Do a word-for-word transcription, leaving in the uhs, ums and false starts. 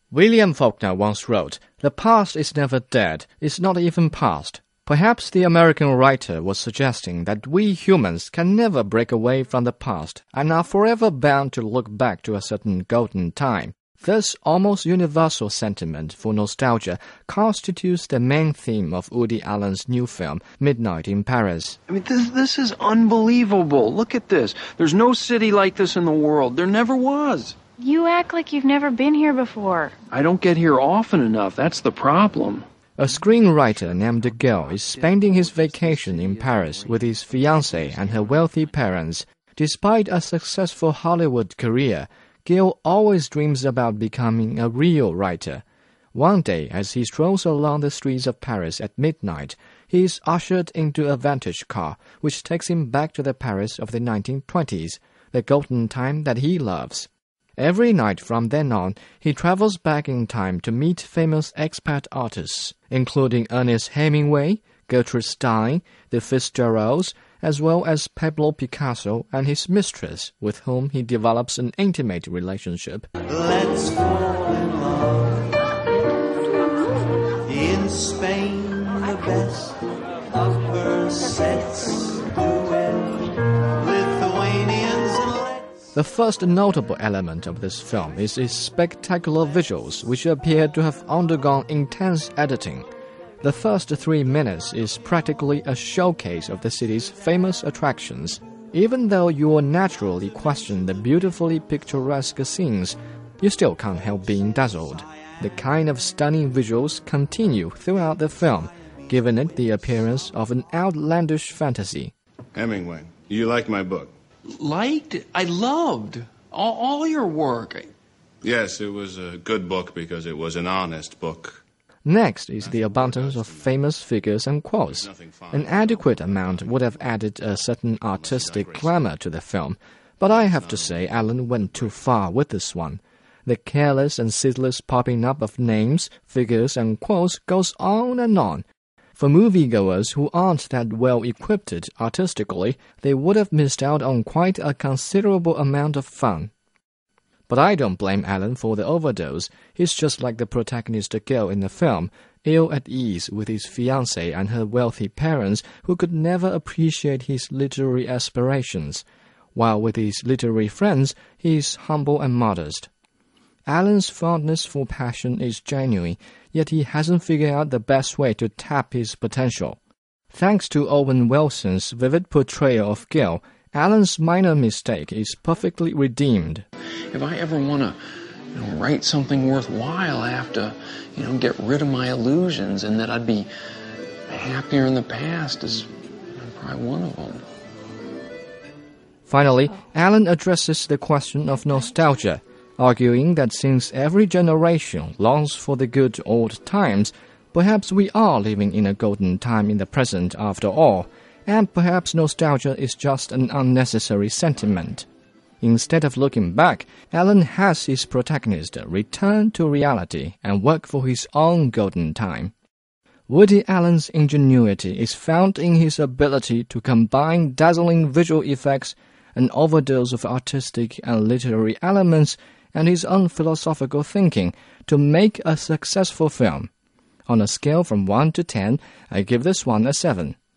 William Faulkner once wrote, "The past is never dead, it's not even past." Perhaps the American writer was suggesting that we humans can never break away from the past and are forever bound to look back to a certain golden time. This almost universal sentiment for nostalgia constitutes the main theme of Woody Allen's new film, Midnight in Paris. I mean, this, this is unbelievable. Look at this. There's no city like this in the world. There never was. You act like you've never been here before. I don't get here often enough. That's the problem. A screenwriter named Gil is spending his vacation in Paris with his fiancée and her wealthy parents. Despite a successful Hollywood career, Gil always dreams about becoming a real writer. One day, as he strolls along the streets of Paris at midnight, he is ushered into a vintage car, which takes him back to the Paris of the nineteen twenties, the golden time that he loves. Every night from then on, he travels back in time to meet famous expat artists, including Ernest Hemingway, Gertrude Stein, the Fitzgeralds, as well as Pablo Picasso and his mistress, with whom he develops an intimate relationship. Let's fall in love. In Spain, the best of her sex. The first notable element of this film is its spectacular visuals, which appear to have undergone intense editing. The first three minutes is practically a showcase of the city's famous attractions. Even though you will naturally question the beautifully picturesque scenes, you still can't help being dazzled. The kind of stunning visuals continue throughout the film, giving it the appearance of an outlandish fantasy. Hemingway, you like my book? Liked? I loved all, all your work. Yes, it was a good book because it was an honest book. Next is the abundance of famous figures and quotes. An adequate amount would have added a certain artistic glamour to the film, but I have to say Allen went too far with this one. The careless and ceaseless popping up of names, figures, and quotes goes on and on. For moviegoers who aren't that well equipped artistically, they would have missed out on quite a considerable amount of fun. But I don't blame Allen for the overdose. He's just like the protagonist Gil in the film, ill at ease with his fiancée and her wealthy parents who could never appreciate his literary aspirations, while with his literary friends he is humble and modest. Allen's fondness for passion is genuine, yet he hasn't figured out the best way to tap his potential. Thanks to Owen Wilson's vivid portrayal of Gil, Allen's minor mistake is perfectly redeemed. If I ever want to you know, write something worthwhile, I have to you know, get rid of my illusions, and that I'd be happier in the past is probably one of them. Finally, Allen addresses the question of nostalgia, arguing that since every generation longs for the good old times, perhaps we are living in a golden time in the present after all, and perhaps nostalgia is just an unnecessary sentiment. Instead of looking back, Allen has his protagonist return to reality and work for his own golden time. Woody Allen's ingenuity is found in his ability to combine dazzling visual effects, an overdose of artistic and literary elements, and his own philosophical thinking to make a successful film. On a scale from one to ten, I give this one a seven.